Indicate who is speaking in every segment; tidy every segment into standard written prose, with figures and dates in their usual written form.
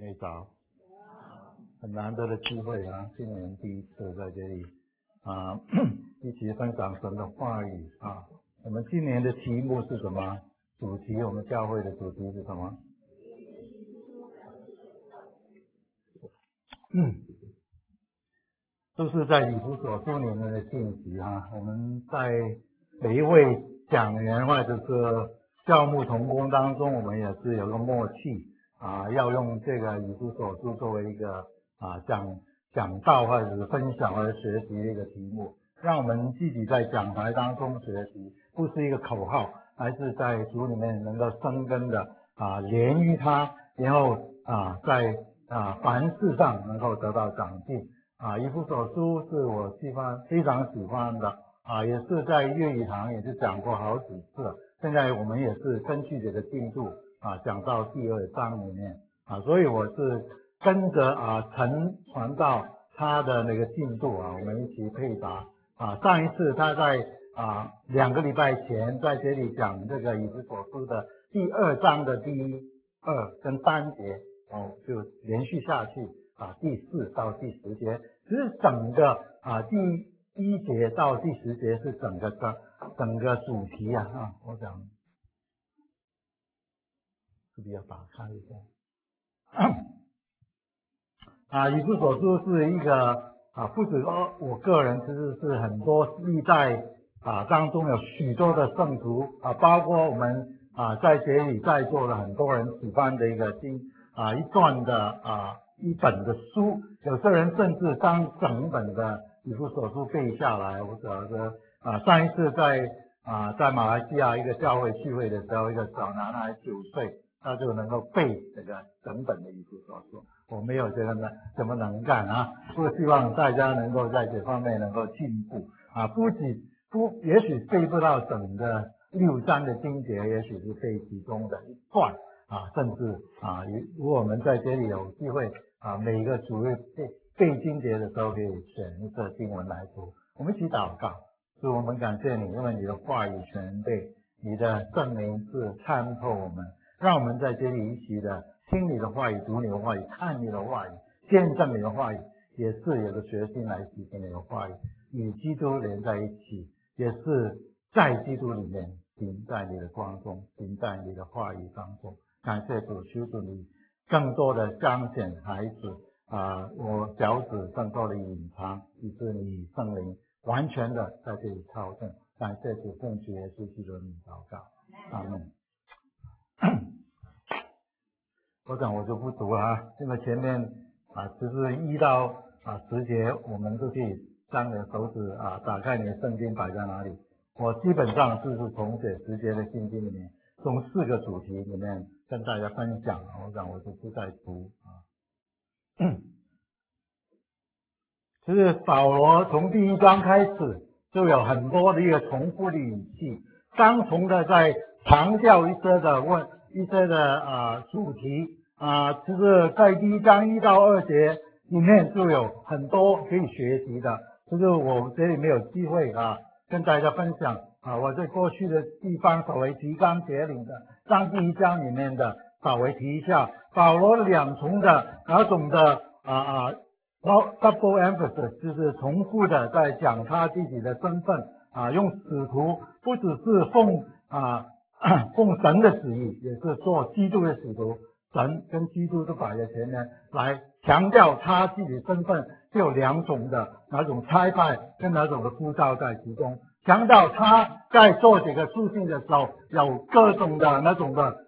Speaker 1: 你早，很难得的机会啊，今年第一次在这里一起分享神的话语啊。我们今年的题目是什么？主题，我们教会的主题是什么？都是在以弗所书里面的信息啊。我们在每一位讲员或者是教牧同工当中，我们也是有个默契啊，要用这个以弗所书作为一个讲道或者是分享或者学习的一个题目，让我们自己在讲台当中学习，不是一个口号，而是在主里面能够生根的连于它，然后在凡事上能够得到长进。以弗所书是我非常喜欢的也是在粤语堂也是讲过好几次，现在我们也是根据这个进度讲到第2章里面所以我是跟着陈传道他的那个进度我们一起配搭上一次他在2个礼拜前在这里讲这个以弗所书的第2章的第2跟3节就连续下去第4到第10节，其实整个第1节到第10节是整个主题我想是不是要打开一下以弗所书是一个不止说我个人，其实是很多历代当中有许多的圣徒包括我们在这里在座的很多人喜欢的一个一段的一本的书，有些人甚至当整本的以弗所书背下来。我晓得上一次在马来西亚一个教会聚会的时候，一个小男孩9岁，他就能够背这个整本的以弗所书。我没有这个怎么能干不希望大家能够在这方面能够进步也许背不到整个6章的经节，也许是背其中的一段甚至如果我们在这里有机会每个主日背经节的时候，可以选一个经文来读。我们一起祷告，主，我们感谢你，因为你的话语全备，你的圣灵是参透我们，让我们在这里一起的听你的话语，读你的话语，看你的话语，见证你的话语，也是有个决心来实行你的话语，与基督连在一起，也是在基督里面行在你的光中，行在你的话语当中。感谢主，求主你更多的彰显孩子我小子更多的隐藏，以致你圣灵完全的在这里操纵。感谢主，奉主耶稣基督的名祷告，阿门。我想我就不读了因为前面其实1到10节我们都可以将你的手指打开你的圣经摆在哪里。我基本上就是从这10节的圣经里面，从4个主题里面跟大家分享我想我就不再读其实保罗从第1章开始就有很多的一个重复的语气，相同的在强调一些的主题其实在第1章1到2节里面就有很多可以学习的，就是我这里没有机会跟大家分享我在过去的地方稍微提纲挈领的，将第1章里面的稍微提一下。保罗两重的那种的double emphasis 就是重复的在讲他自己的身份用使徒不只是奉神的旨意，也是做基督的使徒，神跟基督都摆在前面来强调他自己的身份，就有2种的那种差派跟那种的呼召在其中，强调他在做这个书信的时候有各种的那种的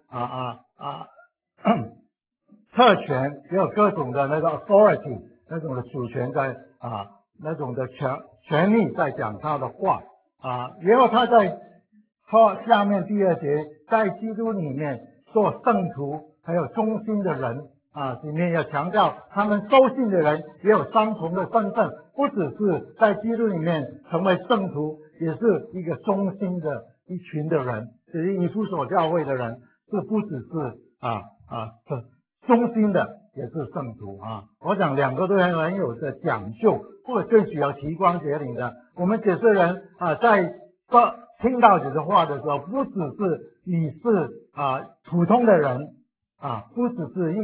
Speaker 1: 特权，也有各种的那个 authority 那种的主权在那种的权利在讲他的话然后他在下面第2节，在基督里面做圣徒还有忠心的人里面要强调他们收信的人也有相同的身份，不只是在基督里面成为圣徒，也是一个忠心的一群的人，就是以弗所教会的人是不只是忠心的也是圣徒我想2个都很有的讲究，或者最主要提纲挈领的。我们这些人在听到这些话的时候，不只是你是普通的人不只是一个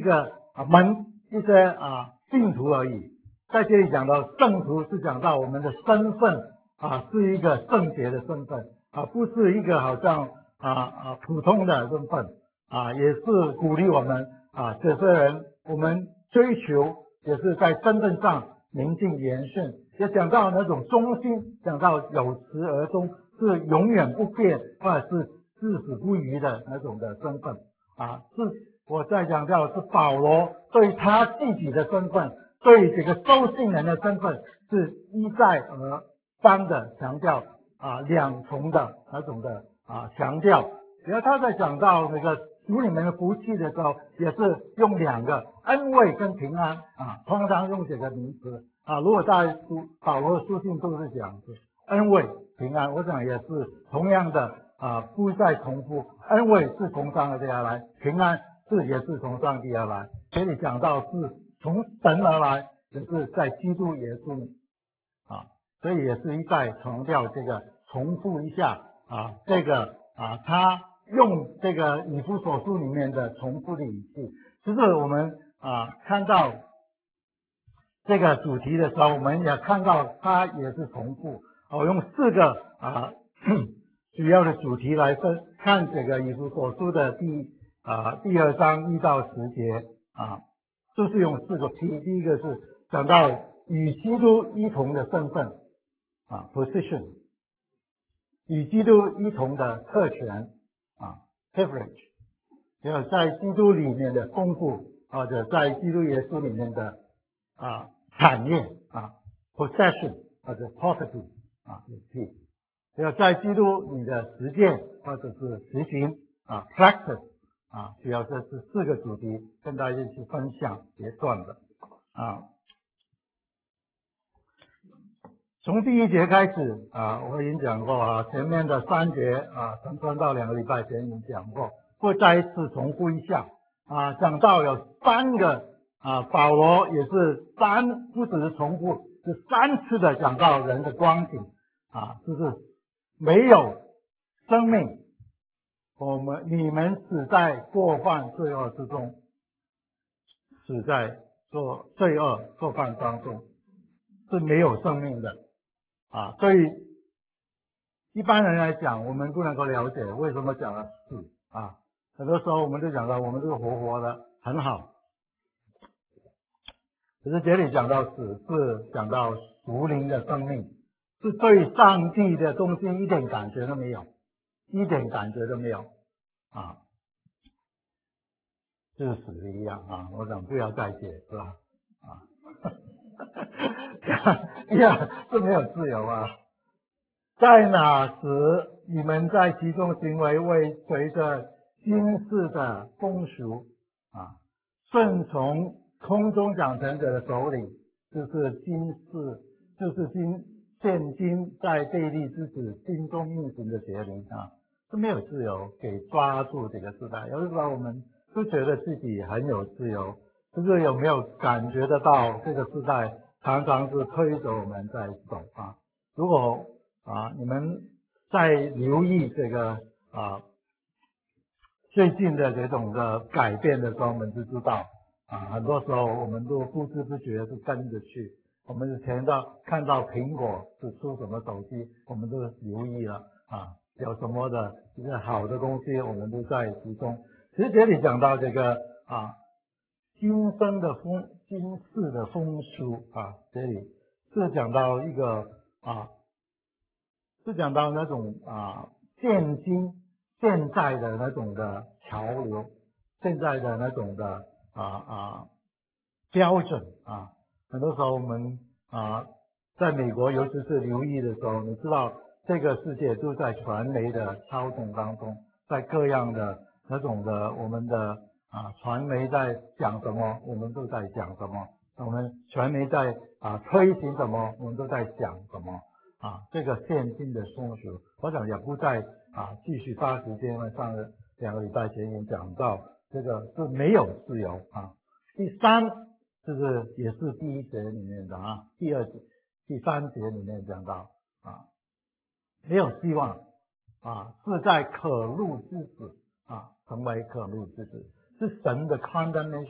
Speaker 1: 一些信徒而已。在这里讲到圣徒是讲到我们的身份是一个圣洁的身份不是一个好像普通的身份也是鼓励我们这些人我们追求也是在身份上宁静言顺，也讲到那种忠心，讲到有始而终，是永远不变或者是至死不渝的那种的身份是我在强调是保罗对他自己的身份，对这个收信人的身份是一再而三的强调两重的那种的强调。然后他在讲到那个主里面的福气的时候，也是用两个恩惠跟平安通常用这个名词如果在保罗的书信都是讲是恩惠平安，我想也是同样的不再重复，恩惠是从上帝而来，平安也是从上帝而来。这里讲到是从神而来，只是在基督耶稣所以也是一再强调这个，重复一下这个他用这个以弗所书里面的重复的语气。其实我们看到这个主题的时候，我们也看到它也是重复我用4个主要的主题来看这个以弗所书的第2章1到10节就是用4个 P。 第一个是讲到与基督一同的身份position， 与基督一同的特权privilege， 还有在基督里面的丰富，或者在基督耶稣里面的产业possession 或者 property P， 还有在基督里的实践或者是实行practice主要这是4个主题跟大家一起分享结算的从第1节开始我已经讲过前面的3节从传到2个礼拜前已经讲过，会再一次重复一下讲到有3个保罗也是不只是重复，是3次的讲到人的光景就是没有生命，你们死在过犯罪恶之中，死在罪恶过犯当中是没有生命的所以一般人来讲，我们不能够了解为什么讲了死很多时候我们就讲到我们这个活活的很好，可是这里讲到死是讲到属灵的生命，是对上帝的东西一点感觉都没有，一点感觉都没有就是死的一样我想不要再解释了是没有自由在哪时你们在其中行为为随着今世的风俗顺从空中掌权者的首领，就是现今在悖逆之子心中运行的邪灵是没有自由给抓住这个时代。有的时候我们都觉得自己很有自由，可是有没有感觉得到这个时代常常是推着我们在走如果你们在留意这个最近的这种的改变的时候，我们就知道很多时候我们都不知不觉是跟着去。我们看到苹果是出什么手机，我们都留意了有什么的一个好的东西，我们都在其中。其实这里讲到这个今世的风俗这里是讲到一个是讲到那种现在的那种的潮流，现在的那种的标准很多时候我们在美国尤其是留意的时候，你知道这个世界都在传媒的操纵当中，在各样的那种的我们的传媒在讲什么，我们都在讲什么，我们传媒在推行什么，我们都在讲什么这个现今的风俗，我想也不再继续花时间了。上2个礼拜前也讲到，这个是没有自由第3就是也是第1节里面的第2节、第3节里面讲到没有希望是在可怒之子成为可怒之子，是神的 condemnation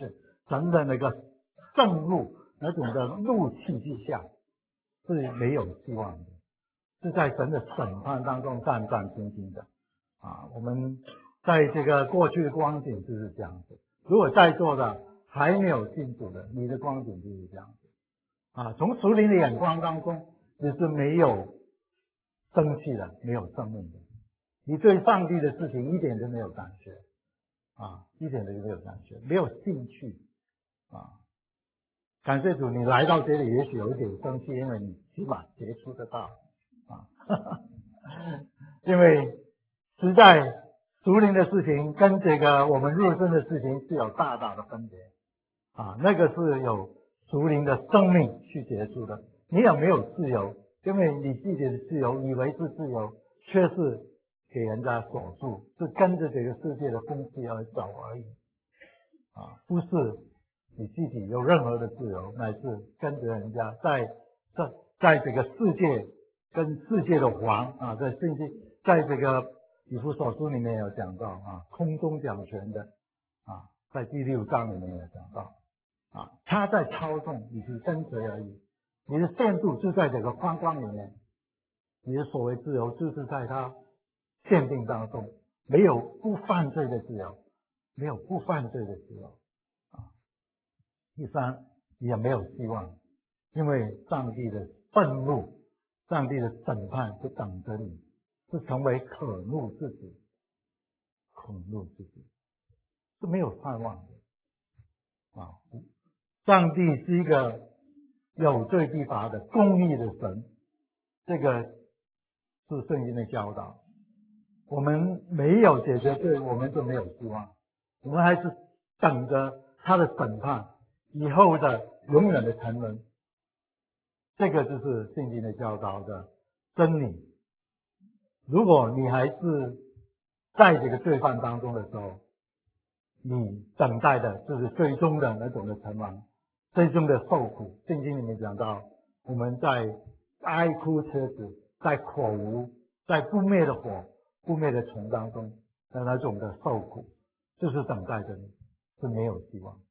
Speaker 1: 神的那个盛怒那种的怒气之下是没有希望的，是在神的审判当中战战兢兢的啊。我们在这个过去的光景就是这样子。如果在座的还没有信主的，你的光景就是这样子啊。从属灵的眼光当中，你是没有生气的，没有生命的，你对上帝的事情一点都没有感觉啊，一点都没有感觉，没有兴趣啊。感谢主，你来到这里也许有一点生气，因为你起码接触得到啊，因为实在属灵的事情跟这个我们肉身的事情是有大大的分别啊，那个是有属灵的生命去结束的，你也没有自由，因为你自己的自由以为是自由，却是给人家锁住，是跟着这个世界的风气而走而已啊，不是你自己有任何的自由，乃是跟着人家在这个世界跟世界的王啊，在圣经在这个以弗所书里面有讲到啊，空中掌权的啊，在第6章里面有讲到啊，他在操纵，你是跟随而已，你的限度就在这个框框里面，你的所谓自由就是在他限定当中，没有不犯罪的自由，没有不犯罪的自由啊。第三，也没有希望，因为上帝的愤怒，上帝的审判就等着你，是成为可怒之子，可怒之子是没有盼望的啊！上帝是一个有罪必罚的公义的神，这个是圣经的教导。我们没有解决罪，我们就没有希望，我们还是等着他的审判以后的永远的沉沦。这个就是圣经的教导的真理。如果你还是在这个罪犯当中的时候，你等待的就是最终的那种的沉亡，最终的受苦。圣经里面讲到，我们在哀哭切齿，在火无，在不灭的火、不灭的虫当中的那种的受苦，就是等待着你，是没有希望。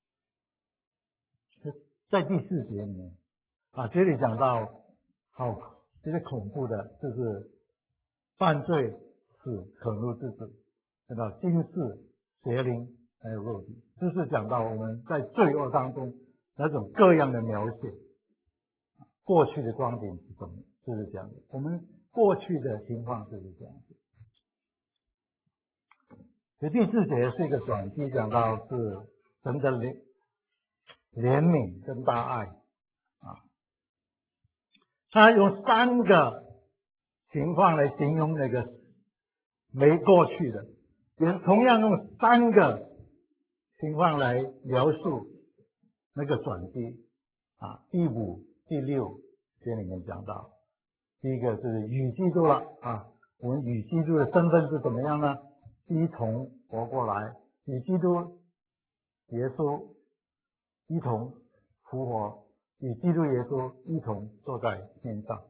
Speaker 1: 在第4节里面啊，这里讲到好这些恐怖的，就是犯罪是可怒之子，讲到今世邪灵还有肉体，就是讲到我们在罪恶当中那种各样的描写。过去的光景是什么？就是这样的，我们过去的情况就是这样子。所以第4节是一个转机，讲到是神的怜悯跟大爱啊。他用3个情况来形容那个没过去的，也同样用3个情况来描述那个转机啊。第5、第6节里面讲到，第一个是与基督了啊，我们与基督的身份是怎么样呢？一同活过来，与基督耶稣一同复活，与基督耶稣一同坐在天上。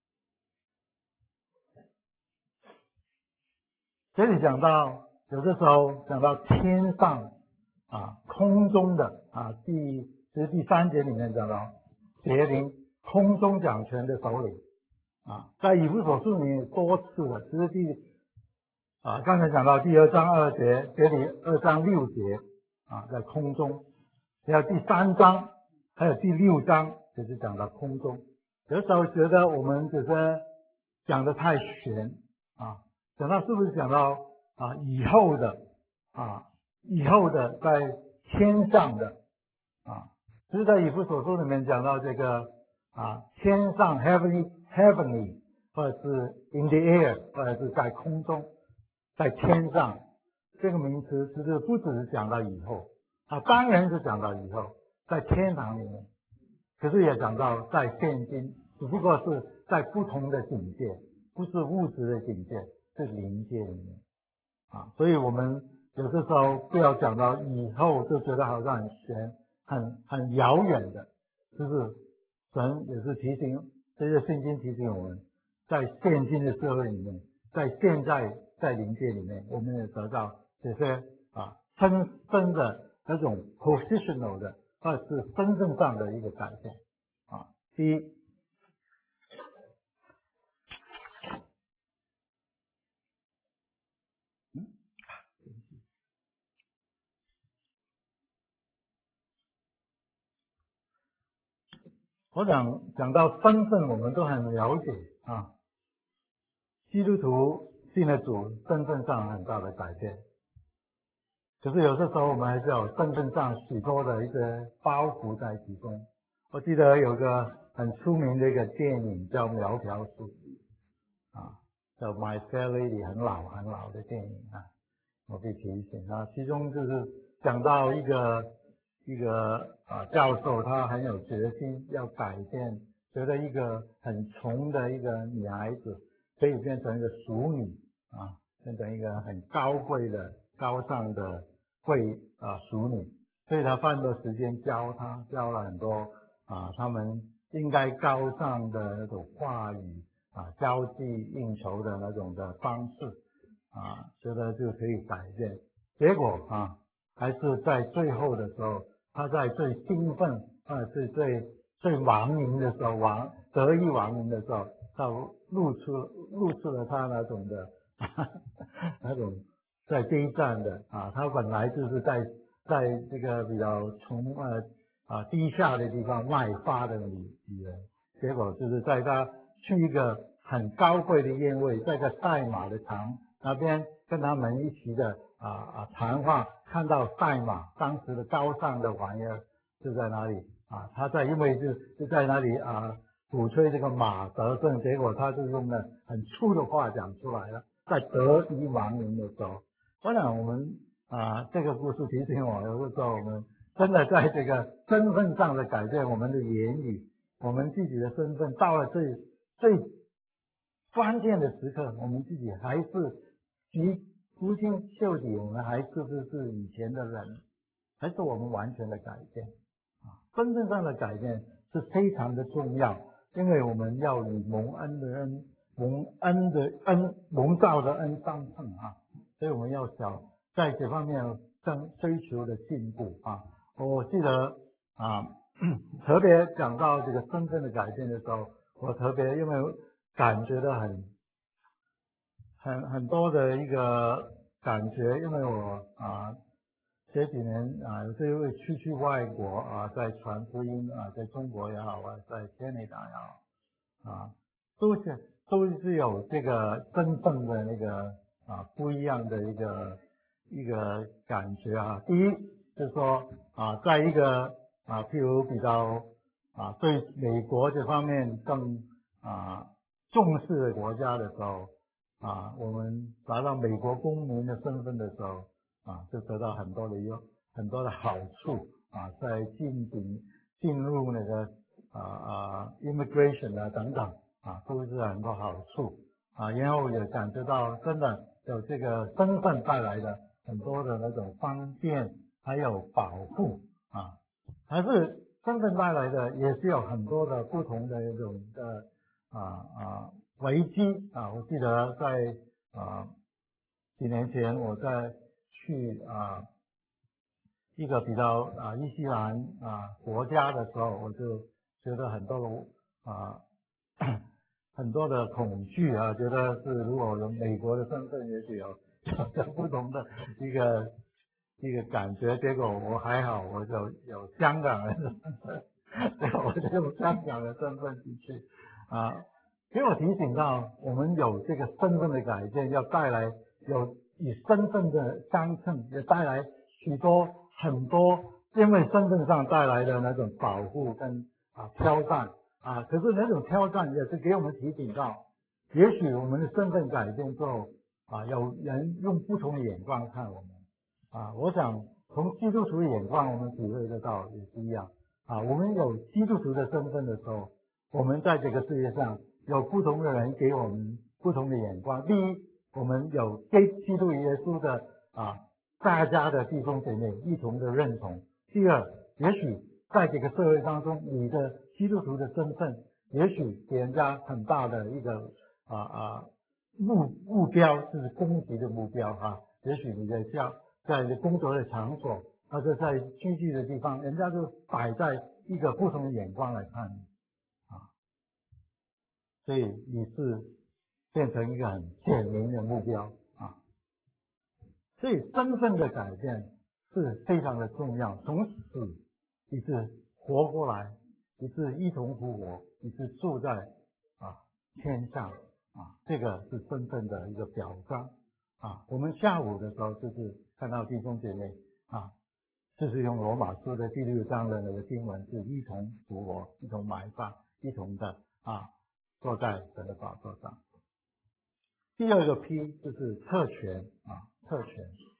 Speaker 1: 这里讲到，有的时候讲到天上啊，空中的啊，第3节里面讲到邪灵空中掌权的首领啊，在以弗所书里面多次的，这是刚才讲到第2章2节，这里2章6节啊，在空中，还有第3章，还有第6章，就是讲到空中。有时候觉得我们只是讲的太玄啊。讲到是不是讲到以后的以后的在天上的啊，就是在以弗所书里面讲到这个天上 heavenly 或者是 in the air 或者是在空中，在天上这个名词其实不只是讲到以后当然是讲到以后在天堂里面，可是也讲到在现今，只不过是在不同的境界，不是物质的境界，是灵界里面所以我们有的时候不要讲到以后就觉得好像很玄、很遥远的，就是神也是提醒，这些圣经提醒我们，在现今的社会里面，在现在在灵界里面，我们也得到这些深深的那种 positional 的，或者是身份上的一个改变啊。第一，我想讲到身份，我们都很了解啊。基督徒信了主，身份上很大的改变。可是有些时候我们还是有身份上许多的一些包袱在其中。我记得有个很出名的一个电影叫《苗条书记》啊，叫《My Fair Lady》，很老的电影啊。我可以提醒啊，其中就是讲到一个教授，他很有决心要改变，觉得一个很穷的一个女孩子可以变成一个淑女啊，变成一个很高贵的高尚的淑女，所以他花很多时间教了很多他们应该高尚的那种话语交际应酬的那种的方式觉得就可以改变。结果还是在最后的时候，他在最兴奋是最亡灵的时候，得意忘形的时候，他露出了他那种的那种在这一站的他本来就是在这个比较低下的地方卖花的女人，结果就是在他去一个很高贵的宴会，在个赛马的场那边跟他们一起的谈话，看到赛马当时的高尚的玩意儿就在哪里他因为就在那里鼓吹这个马得胜，结果他就用了很粗的话讲出来了，在得意忘形的时候。我想我们这个故事提醒我，有的时候我们真的在这个身份上的改变，我们的言语，我们自己的身份到了最关键的时刻，我们自己还是不经袖底，我们还是不是以前的人，还是我们完全的改变身份上的改变是非常的重要，因为我们要与蒙召的恩相称所以我们要在这方面追求的进步我记得特别讲到这个身份的改变的时候，我特别因为感觉到很多的一个感觉，因为我这几年有机会去外国在传福音在中国也好在加拿大也好都是有这个身份的那个不一样的一个感觉第一就是说在一个譬如比较对美国这方面更重视的国家的时候我们拿到美国公民的身份的时候就得到很多的好处在进入那个immigration 等等都是很多好处然后也感觉到真的有这个身份带来的很多的那种方便还有保护还是身份带来的也是有很多的不同的一种的危机我记得在几年前我在去一个比较伊斯兰国家的时候，我就觉得很多很多的恐惧觉得是如果有美国的身份，也许有不同的一个感觉。结果我还好，我有香港人的身份，我就用香港的身份进去给我提醒到，我们有这个身份的改变，要带来与身份的相称，也带来很多因为身份上带来的那种保护跟挑战可是那种挑战也是给我们提醒到，也许我们的身份改变之后有人用不同的眼光看我们我想从基督徒的眼光，我们体会得到也是一样我们有基督徒的身份的时候，我们在这个世界上有不同的人给我们不同的眼光。第一，我们有基督耶稣的大家的弟兄姐妹一同的认同。第二，也许在这个社会当中，你的基督徒的身份，也许给人家很大的一个目标，就是攻击的目标也许你在工作的场所或者在居住的地方，人家就摆在一个不同的眼光来看你啊，所以你是变成一个很显明的目标啊，所以身份的改变是非常的重要，从死你是活过来，你是一同复活，你是住在天上啊，这个是身份的一个表彰啊。我们下午的时候就是看到弟兄姐妹啊，就是用罗马书的第6章的那个经文，是一同复活，一同埋葬，一同的坐在神的宝座上。第二个 P 就是特权啊，特权。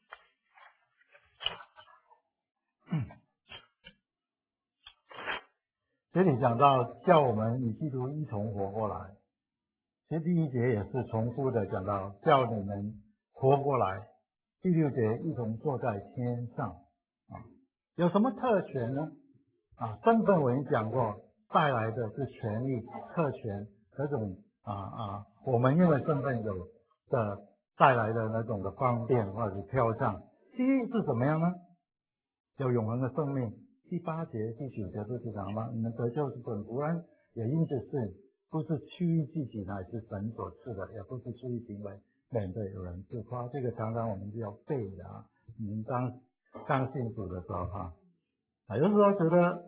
Speaker 1: 这里讲到叫我们与基督一同活过来，其实第1节也是重复的讲到叫你们活过来，第6节一同坐在天上啊，有什么特权呢？身份我已经讲过，带来的是权利、特权，那种我们因为身份有的带来的那种的方便或者是飘上。第一是怎么样呢？有永恒的生命。第8节、第9节都是讲嘛，你们得救是本乎恩，也因着信，不是出于自己，乃是神所赐的，也不是出于行为，免得有人自夸。这个常常我们就要背的啊。你们刚信主的时候有时候觉得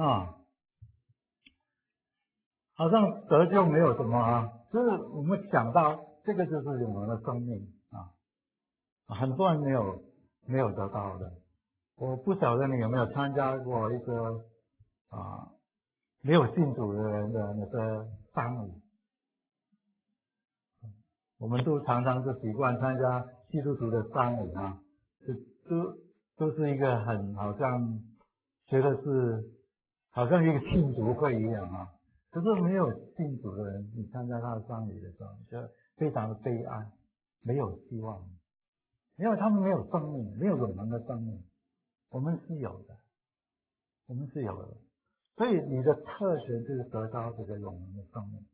Speaker 1: 好像得救没有什么就是我们想到这个就是永恒的生命很多人没有得到的。我不晓得你有没有参加过一个没有信主的人的那个丧礼。我们都常常是习惯参加基督徒的丧礼都是一个很好像觉得是好像一个庆祝会一样可是没有信主的人，你参加他的丧礼的时候，就非常的悲哀，没有希望，因为他们没有生命，没有永恒的生命。我们是有的，我们是有的，所以你的特权就是得到这个永恒的生命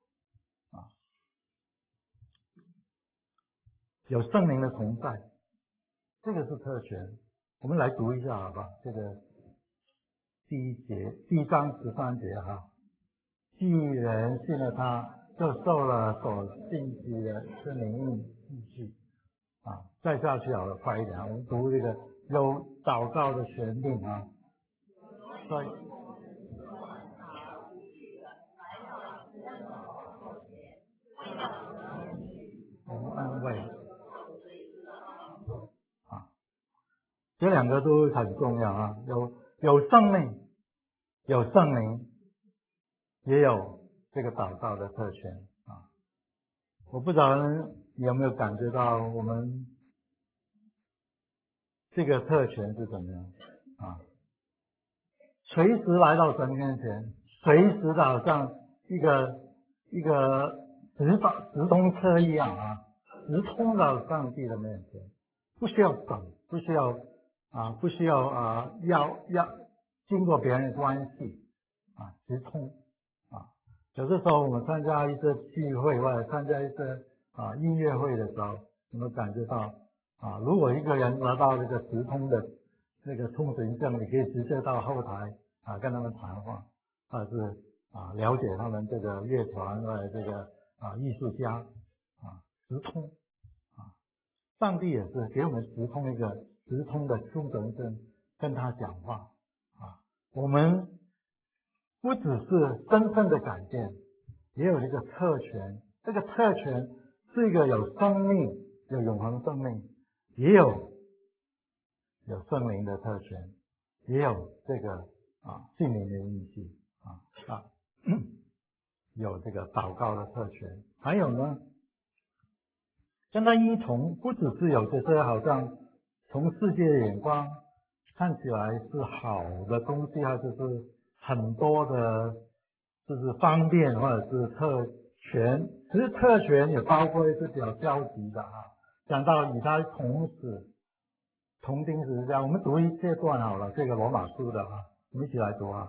Speaker 1: 有圣灵的同在，这个是特权。我们来读一下好吧，这个第1章13节既然信了他，就受了所信息的是灵应许再下去好了，快一点我们读这个有祷告的权柄所以我们安慰这两个都很重要有生命，有圣灵，也有这个祷告的特权我不知道你有没有感觉到我们这个特权是怎么样随时来到神面前，随时的好像一个直通车一样直通到上帝的面前，不需要等，不需要要经过别人的关系直通有的时候我们参加一些聚会或者参加一些音乐会的时候，我们感觉到如果一个人拿到这个直通的那个通行证，你可以直接到后台跟他们谈话，或者是了解他们这个乐团或者这个艺术家直通上帝也是给我们直通一个直通的通行证跟他讲话我们不只是身份的改变，也有一个特权，这个特权是一个有生命、有永恒生命，也有圣灵的特权，也有这个心灵的意识有这个祷告的特权，还有呢，跟他一同，不只是有这些好像从世界的眼光看起来是好的东西，还是很多的，就是方便或者是特权。其实特权也包括一些比较消极的讲到与他同死、同钉十字架。我们读一些段好了，这个罗马书的我们一起来读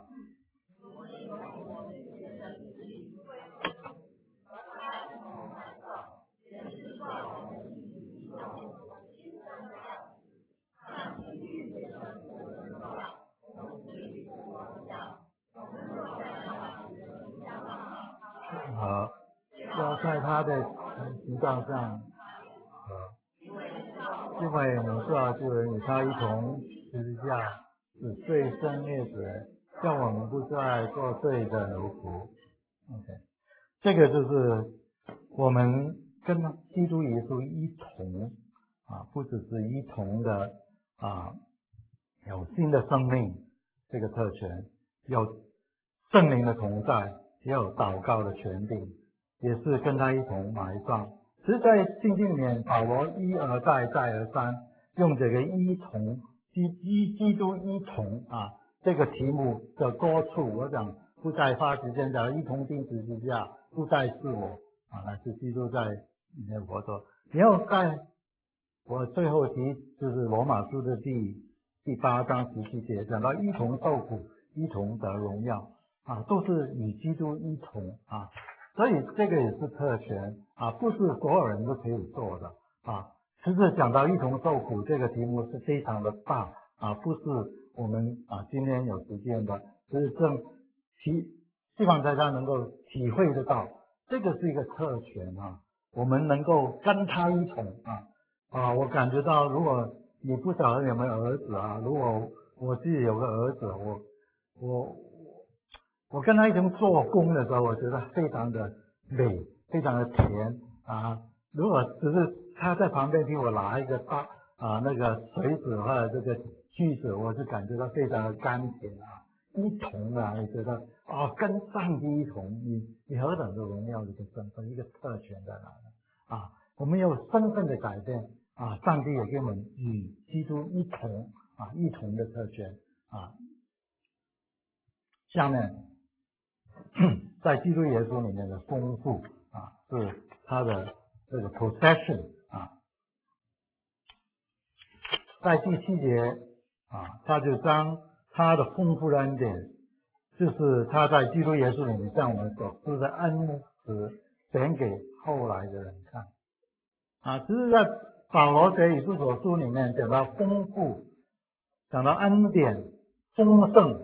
Speaker 1: 要在他的形状上因为我们知道救人与他一同十字架，使罪生灭者，叫我们不再做罪的奴仆。OK， 这个就是我们跟基督耶稣一同不只是一同的有新的生命这个特权，有圣灵的同在，也有祷告的权柄，也是跟他一同埋葬。其实在圣经里面，保罗一而再再而三用这个一同基督一同这个题目的多处，我想不再花时间讲一同钉十字架，不再是我乃是基督在里面活着。然后在我最后提就是罗马书的第8章17节讲到一同受苦，一同得荣耀都是与基督一同所以这个也是特权不是所有人都可以做的其实讲到一同受苦这个题目是非常的大不是我们今天有时间的，就是希望大家能够体会得到，这个是一个特权我们能够跟他一同我感觉到，如果你不晓得有没有儿子如果我自己有个儿子，我跟他一同做工的时候，我觉得非常的美，非常的甜如果只是他在旁边替我拿一个那个水子或者这个锯子，我就感觉到非常的甘甜一同你觉得跟上帝一同，你何等的荣耀的一个身份，一个特权在哪呢我们有身份的改变上帝也给我们与基督一同一同的特权下面在基督耶稣里面的丰富是他的这个 possession在第7节他就将他的丰富的恩典，就是他在基督耶稣里面向我们所施的恩慈显给后来的人看只是在保罗写以弗所书里面讲到丰富，讲到恩典丰盛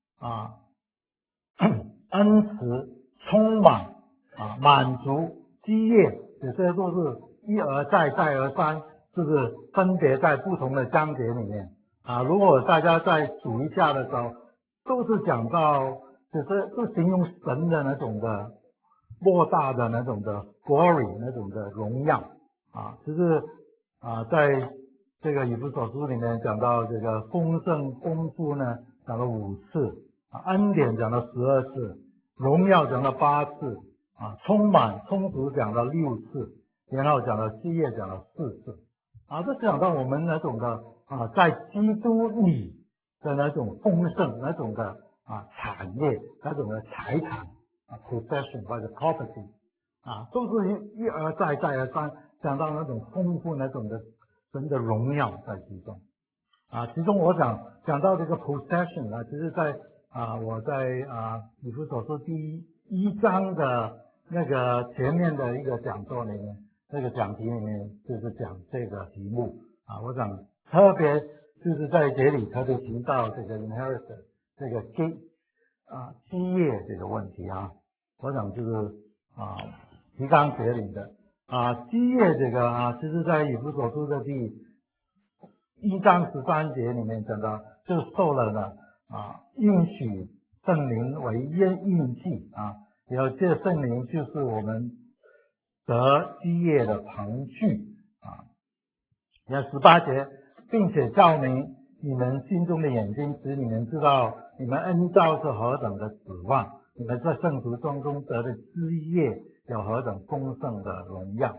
Speaker 1: 恩慈充满满足基业，这些都是一而再再而三，就是分别在不同的章节里面如果大家再数一下的时候，都是讲到是形容神的那种的莫大的那种的 glory， 那种的荣耀就是在这个以弗所书里面讲到这个丰盛丰富呢，讲了5次恩典讲了12次，荣耀讲了8次充满充足讲了6次，然后讲了基业讲了4次这讲到我们那种的在基督里的那种丰盛，那种的产业，那种的财产possession 或者 property都是一而再再而三讲到那种丰富那种的神的荣耀在其中其中我想讲到这个 possession 其实在我在以弗所书第1章的那个前面的一个讲座里面，那个讲题里面就是讲这个题目我想特别就是在这里特别提到这个 inheritance 这个基业这个问题我想就是提纲挈领的基业这个其实在以弗所书的第1章13节里面讲到，就受了呢应许圣灵为印记然后这圣灵就是我们得基业的凭据然后18节，并且照明你们心中的眼睛，使你们知道你们恩召是何等的指望，你们在圣徒中得的基业有何等丰盛的荣耀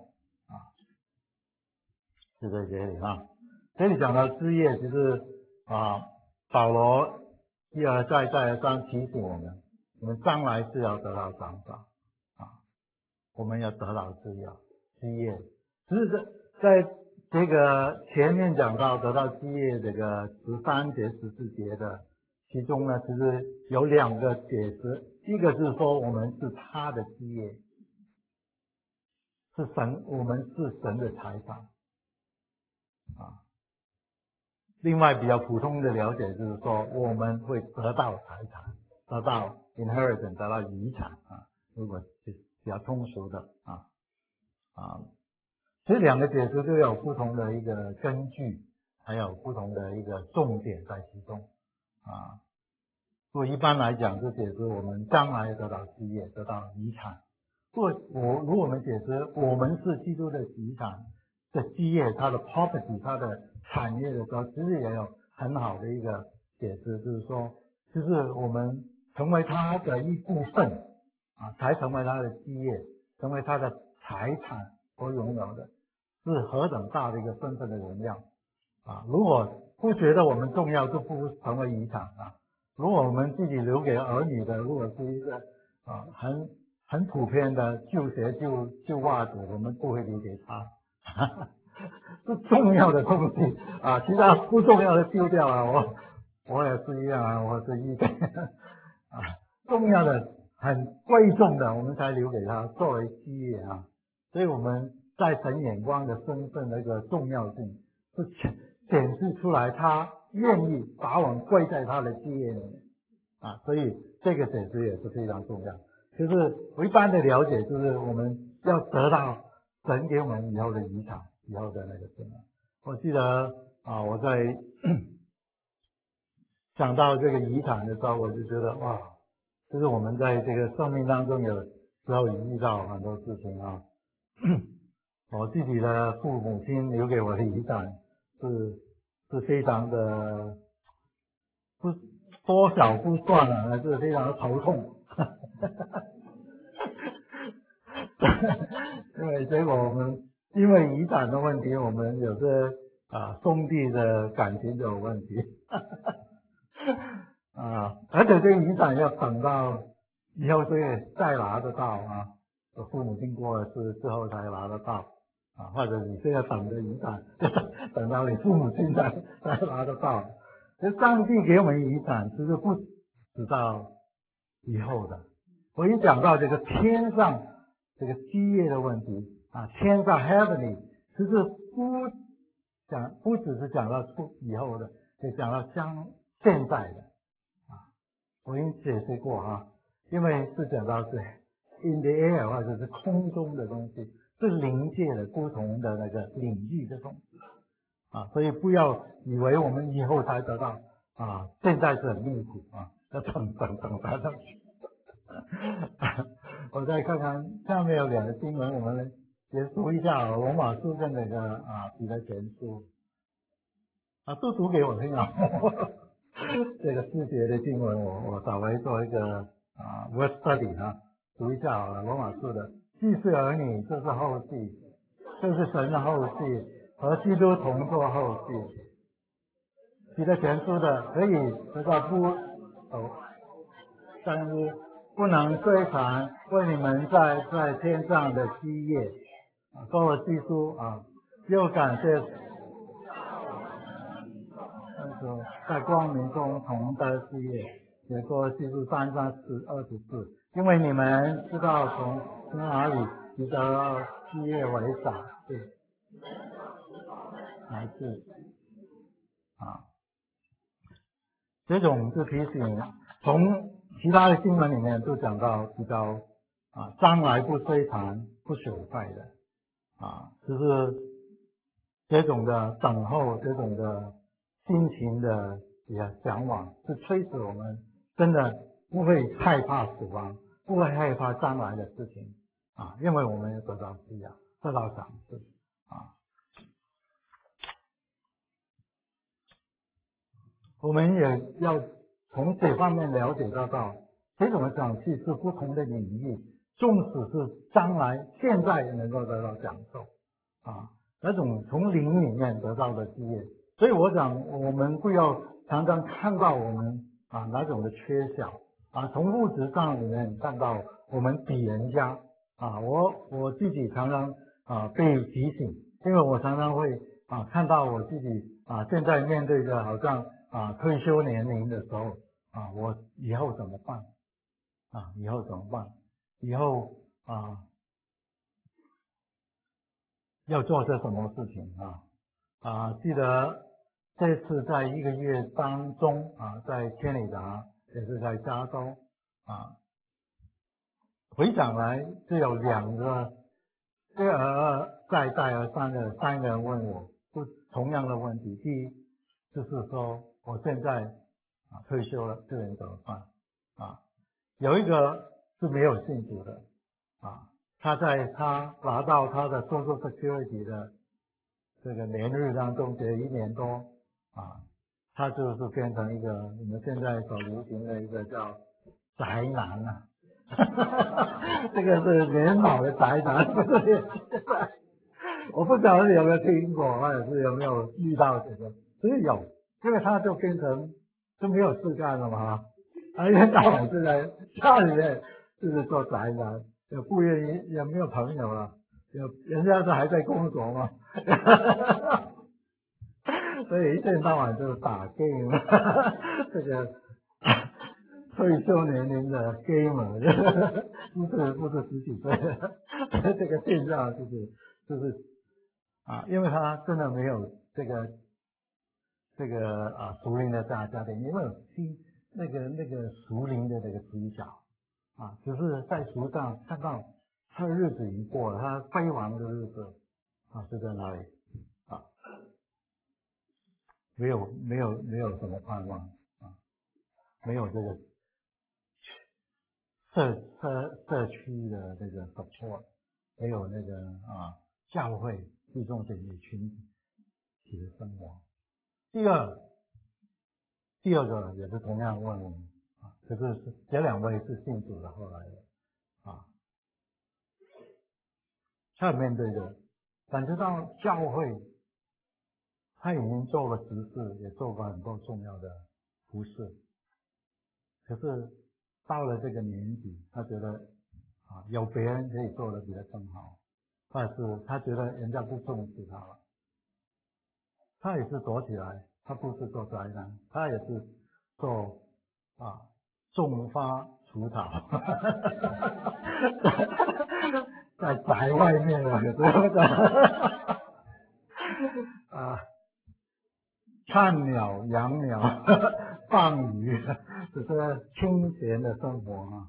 Speaker 1: 就在这里这里讲到基业，其实保罗一而再再而三提醒我们将来是要得到奖赏我们要得到基业，只是在这个前面讲到得到基业这个13节14节的其中呢，其实有2个解释，一个是说我们是他的基业，我们是神的财产另外比较普通的了解就是说我们会得到财产，得到 inheritance， 得到遗产如果比较通俗的所以两个解释都有不同的一个根据，还有不同的一个重点在其中所以一般来讲，就解释我们将来得到基业，得到遗产。如果我们解释我们是基督的遗产的基业，它的 property， 它的产业的时候，其实也有很好的一个解释，就是说，就是我们成为他的一部分才成为他的基业，成为他的财产所拥有的，是何等大的一个身份的荣耀如果不觉得我们重要，就不成为遗产如果我们自己留给儿女的，如果是一个很普遍的旧鞋旧袜子，我们不会留给他是重要的东西其他不重要的丢掉我也是一样我是一个重要的很贵重的我们才留给他作为基业所以我们在神眼光的身份的一个重要性是显示出来，他愿意把我们归在他的基业里面所以这个解释也是非常重要。就是我一般的了解，就是我们要得到神给我们以后的遗产，以后的那个什么。我记得我在想到这个遗产的时候，我就觉得哇，就是我们在这个生命当中有时候遇到很多事情我自己的父母亲留给我的遗产是非常的不多少不算还是非常的头痛结果我们因为遗产的问题，我们有些兄弟的感情就有问题而且这个遗产要等到以后再拿得到我父母亲过了世之后才拿得到或者你现在等着遗产等到你父母亲才拿得到。所以上帝给我们遗产就是不知道以后的。我一讲到这个天上这个基业的问题天上 heavenly 其实不只是讲到以后的，也讲到现在的我已经解释过因为是讲到是 in the air 或者是空中的东西，是灵界的不同的那个领域的东西所以不要以为我们以后才得到现在是很命苦要等才能去我再看看下面有两个经文，我们也读一下罗马书跟那个彼得前书都读给我听这个诗节的经文我稍微做一个word study 读一下罗马书的既是儿女，这是后嗣，这是神的后嗣，和基督同作后嗣。彼得前书的可以得到但是不能追传为你们在天上的基业哥罗西书又感谢在光明中同得基业，也说记住3:24，因为你们知道从哪里得到基业为赏来自这种就提醒，从其他的经文里面都讲到比较将来不摧残不朽坏的就是这种的等候，这种的心情的向往，是催使我们真的不会害怕死亡，不会害怕将来的事情因为我们得到滋养，得到赏赐我们也要从这方面了解到这种赏赐是不同的领域，纵使是将来现在能够得到享受那种从灵里面得到的基业。所以我想我们不要常常看到我们哪种的缺小从物质上里面看到我们比人家我自己常常被提醒，因为我常常会看到我自己现在面对着好像退休年龄的时候我以后怎么办以后怎么办？以后要做些什么事情记得这次在1个月当中在天理达，也是在加州回想来只有2个，再有3个人问我不同样的问题。第一就是说我现在退休了，这人怎么办啊？有一个是没有信主的啊，他拿到他的 Social Security 的这个年日当中，这1年多啊，他就是变成一个我们现在所流行的一个叫宅男啊。这个是年老的宅男，我不知道你有没有听过，或者是有没有遇到这个，其实有，因为他就变成就没有事干了嘛，他一天到晚就在家里面就是做宅男，也不愿意，也没有朋友了，人家是还在工作嘛，所以一天到晚就是打 game， 这个退休年龄的 gamer， 不是10几岁的，这个现象就是因为他真的没有这个属灵的家庭，没有那个属灵的这个知晓只是在书上看到他的日子已经过了，他辉煌的日子是在哪里没有什么盼望没有这个社区的这个 support， 没有那个教会注重这些群体的生活。第二个也是同样问我们可是这2位是信主的，后来的他面对的感觉到教会他已经做了执事，也做过很多重要的服事，可是到了这个年纪，他觉得有别人可以做的比他更好，但是他觉得人家不重视他了，他也是躲起来，他不是做宅男，他也是做种花除草，在宅外面看鸟、养鸟、放鱼，只是清闲的生活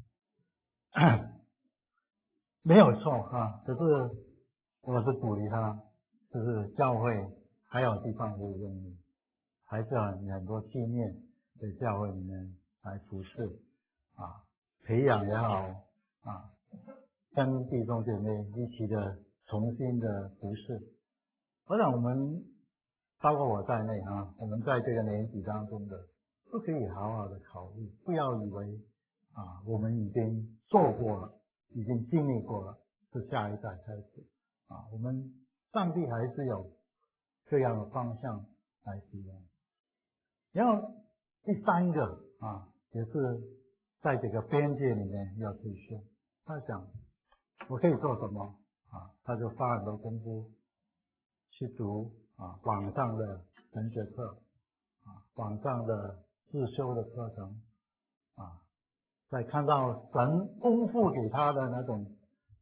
Speaker 1: 没有错可是我是鼓励他，就是教会还有地方可以用力，还是有很多纪念在教会里面来服侍培养也好跟弟兄姐妹一起的重新的服侍。我想我们包括我在内我们在这个年纪当中的都可以好好的考虑，不要以为我们已经做过了，已经经历过了，是下一代开始我们上帝还是有这样的方向来使用。然后第3个也是在这个边界里面要退休，他想我可以做什么他就花很多功夫去读网上的神学课网上的自修的课程在看到神丰富给他的那种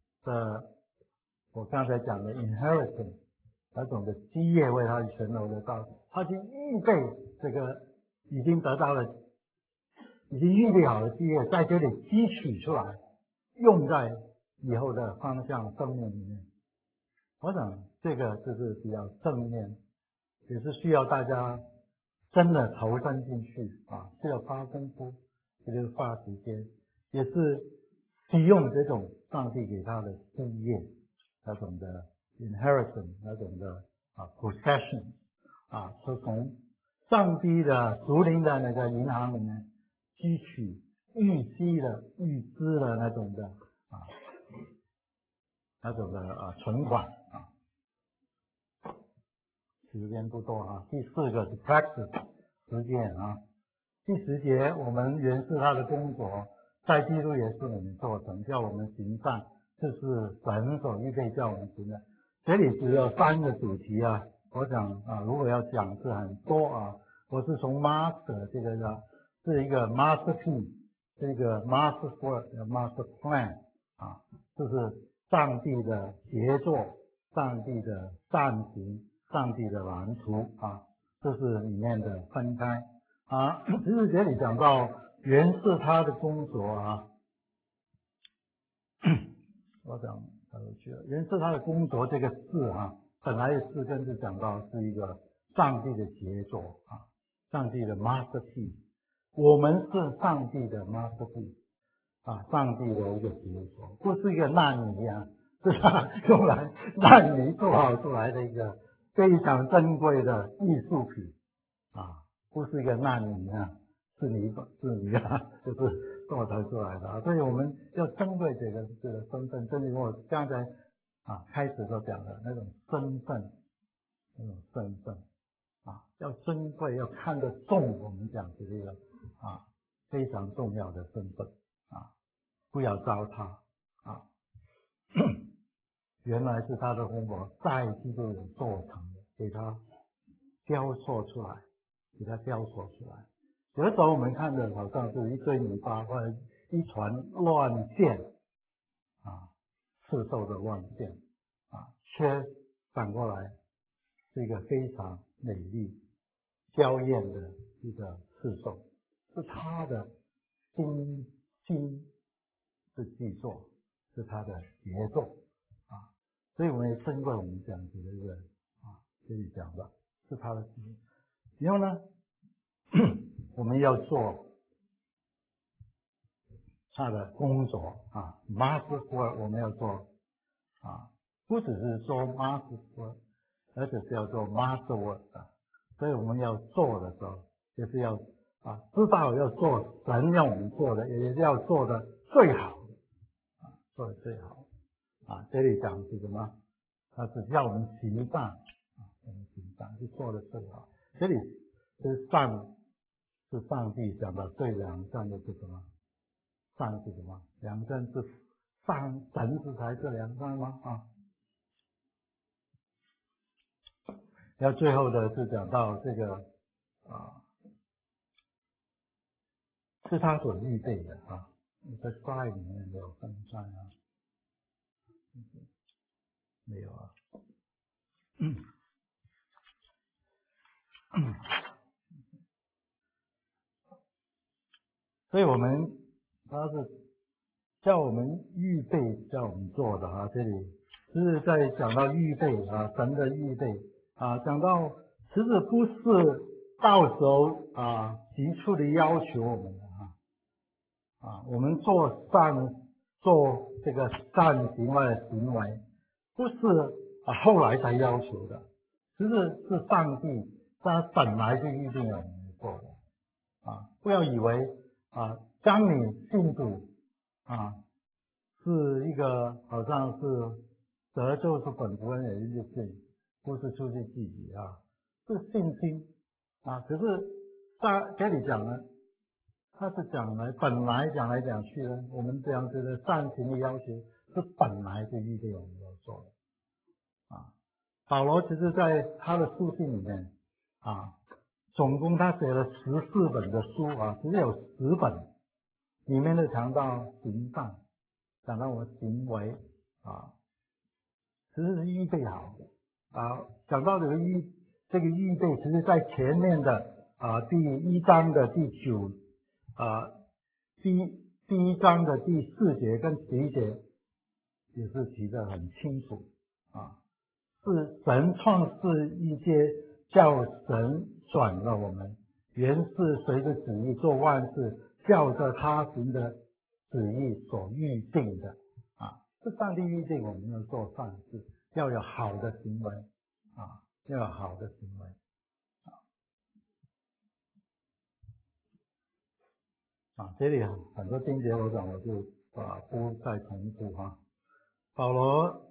Speaker 1: 我刚才讲的 inheritance 那种的基业为他存留的道，他就预备这个已经得到了，已经预备好的基业在这里汲取出来，用在以后的方向生命里面。我想这个就是比较正面，也是需要大家真的投身进去需要花功夫，也就是花时间，也是利用这种上帝给他的基业，那种的 inheritance， 那种的possession 是从上帝的属灵的那个银行里面汲取预支的那种的存款时间不多第4个是 practice 实践第10节我们原是他的工作，在基督耶稣里面做成，叫我们行善，这是神所预备叫我们行的。这里只有3个主题我想如果要讲是很多我是从 master 这个是一个 masterpiece， 是一个 master work、master plan 这是上帝的杰作，上帝的善行，上帝的蓝图这是里面的分开其实这里讲到原是他的工作我讲很有趣了。原是他的工作这个事啊，本来的事根是讲到是一个上帝的杰作啊，上帝的 masterpiece， 我们是上帝的 masterpiece 啊，上帝的一个杰作，不是一个烂泥啊，是他用来烂泥做好出来的一个非常珍贵的艺术品啊，不是一个烂泥啊，是泥啊，就是做出来的啊，所以我们要珍贵这个身份，正如我刚才啊开始所讲的那种身份，啊，要珍贵，要看得重，我们讲的这个啊非常重要的身份啊，不要糟蹋啊。原来是他的功劳在基督里做成的，给他雕塑出来，有的时候我们看的好像是一堆泥巴或者一团乱线啊，刺绣的乱线啊，却反过来是一个非常美丽、娇艳的一个刺绣，是他的心的巨作，是他的杰作啊，所以我们也珍贵我们讲的这个啊，这里讲的是他的心。然后呢，我们要做他的工作啊 ，master work 我们要做啊，不只是做 master work， 而且是要做 master work 啊。所以我们要做的时候，就是要啊，知道要做神让我们做的，也是要做的最好的啊，做的最好啊。这里讲是什么？他是叫我们行善啊，我们行善是做的最好。这里是善，是上帝讲的最良善的是什么？善是什么？良善是善，神是才是良善吗？啊，然后最后的是讲到这个啊，是他所预备的啊。在slide里面没有分散啊，没有啊。所以我们他是叫我们预备，叫我们做的啊。这里是在讲到预备啊，神的预备啊，讲到其实不是到时候啊提出的要求我们的啊，我们做这个善行为的行为，不是后来才要求的，其实是上帝他本来就预定了我们做的啊，不要以为啊，当你信主啊，是一个好像是得救是本乎恩也就是信，不是出去自己啊，是信心啊。可是在这里讲呢，他是讲来本来讲来讲去呢，我们这样子的善行的要求是本来就预定我们要做的啊。保罗其实在他的书信里面啊，总共他写了14本的书啊，其实有10本里面都讲到行善，讲到我们行为啊，其实是预备好的啊。讲到这个预备，其实在前面的啊第1章的第9啊第1章的第4节跟11节也是提得很清楚啊，是神创世一些叫神转了我们，原是随着旨意做万事，照着他行的旨意所预定的啊，是上帝预定我们要做善事，要有好的行为啊，要有好的行为啊。这里很多经节我讲我就不再重复哈。保罗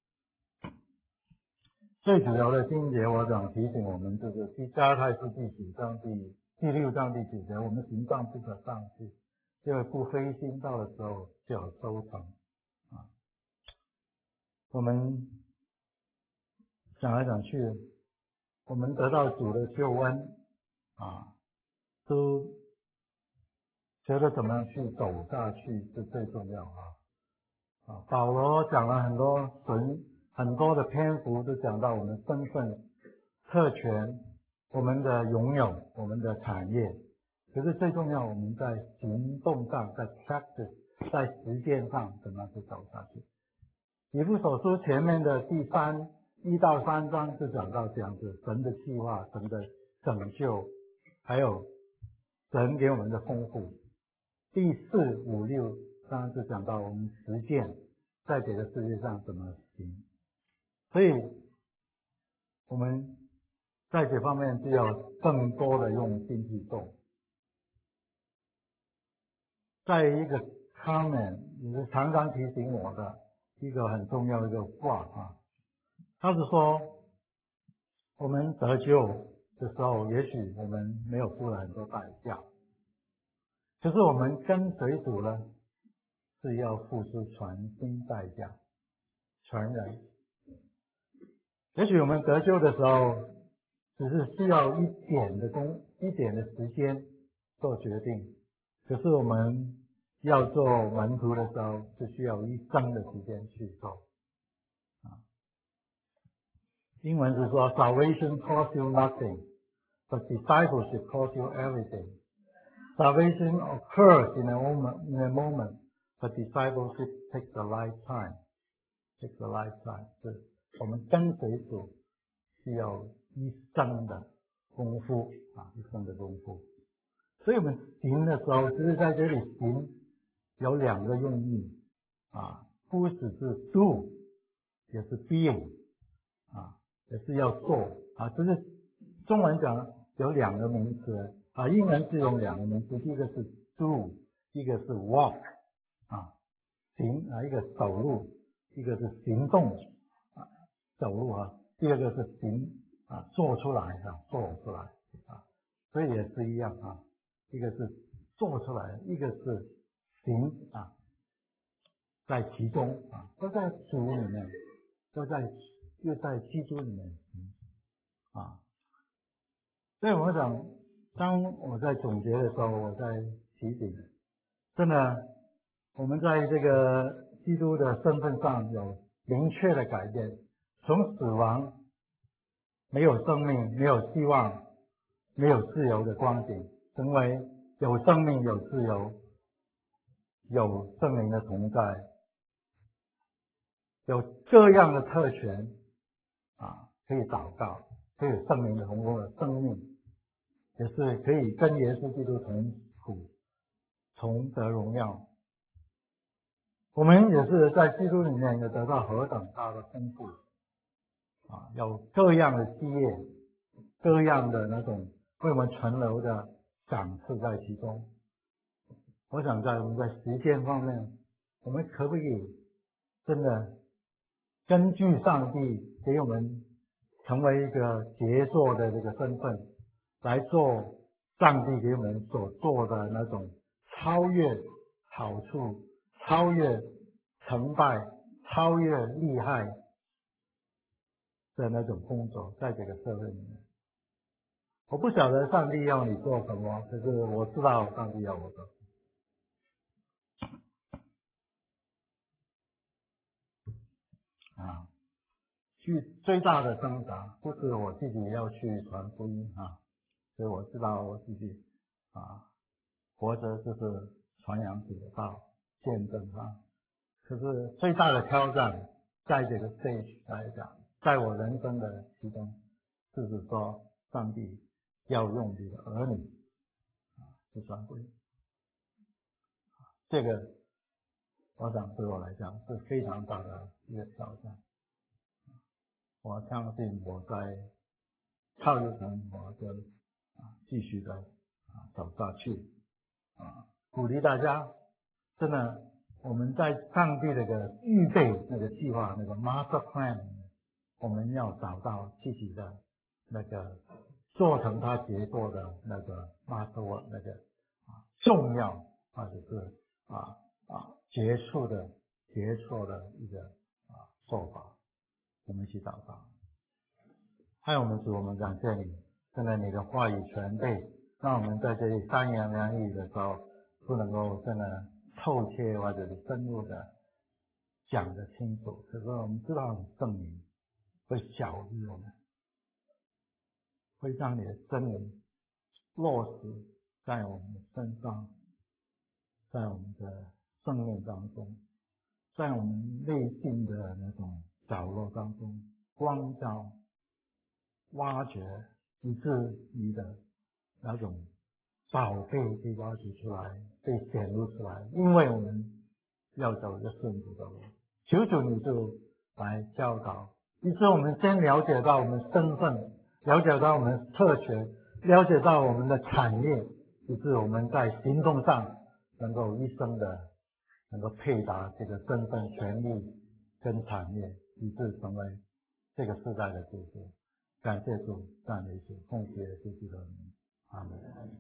Speaker 1: 最主要的经节，我想提醒我们，就是加太书第9章第6章第9节，我们行善不可上去，因为不灰心，到的时候就有收成啊。我们讲来讲去，我们得到主的救恩啊，都觉得怎么样去走下去是最重要啊。保罗讲了很多的篇幅都讲到我们身份、特权、我们的拥有、我们的产业。可是最重要，我们在行动上，在 practice， 在实践上怎么样去走下去以弗所书前面的1到3章就讲到这样子，神的计划、神的拯救，还有神给我们的丰富。第4、5、6章就讲到我们实践在这个世界上怎么行。所以我们在这方面就要更多的用心去做。再一个 comment 也是常常提醒我的一个很重要的一个话啊，他是说我们得救的时候，也许我们没有付了很多代价，可是我们跟随主呢，是要付出全新代价，全人。也许我们得救的时候，只是需要一点的时间做决定，可是我们要做门徒的时候，是需要一生的时间去做。英文是说 Salvation costs you nothing, but discipleship costs you everything. Salvation occurs in a moment, but discipleship takes a lifetime. Takes a lifetime. 是我们跟随主需要一生的功夫一生的功夫。所以我们行的时候，其实在这里行有2个用意不只是 do， 也是 being 也是要做这是中文讲有2个名词英文是用2个名词，第一个是 do， 一个是 walk 行一个走路，一个是行动走路第二个是行做出来做出来所以也是一样一个是做出来，一个是行在其中都在主里面，又在基督里面所以我想，当我在总结的时候，我在提醒，真的，我们在这个基督的身份上有明确的改变，从死亡、没有生命、没有希望、没有自由的光景，成为有生命、有自由、有圣灵的同在，有各样的特权可以祷告，可以有圣灵的同工的生命，也是可以跟耶稣基督同苦，同得荣耀。我们也是在基督里面有得到何等大的丰富有各样的基业，各样的那种为我们存留的赏赐在其中。我想我们在实践方面，我们可不可以真的根据上帝给我们成为一个杰作的这个身份，来做上帝给我们所做的那种超越好处、超越成败、超越厉害的那种工作，在这个社会里面。我不晓得上帝要你做什么，可是我知道上帝要我做。最大的挣扎不是我自己要去传福音所以我知道我自己活着就是传扬主的道，见证可是最大的挑战，在这个 stage 来讲，在我人生的其中，就是说上帝要用你的儿女去传福音。这个我想对我来讲是非常大的一个挑战。我相信我在靠日程，我就继续的走下去鼓励大家，真的我们在上帝那个预备那个计划那个 master plan， 我们要找到自己的那个做成他杰作的那个 master work 那个重要或者是杰出的一个做法。我们一起祷告。还有我们主，我们感谢你，真的你的话语全备，让我们在这里三言两语的时候，不能够真的透彻或者是深入的讲得清楚。可是我们知道圣灵会小于我们，会让你的真理落实在我们的身上，在我们的生命当中。 在我们内心的那种角落当中光照、挖掘，以至于的那种宝贝被挖掘出来，被显露出来。因为我们要走一个顺服的路，求主你就来教导，以致我们先了解到我们身份，了解到我们特权，了解到我们的产业，以致我们在行动上能够一生的能够配搭这个身份、权利跟产业，以致成为这个时代的主角。感谢主，赞美主，奉耶稣基督的名，阿门。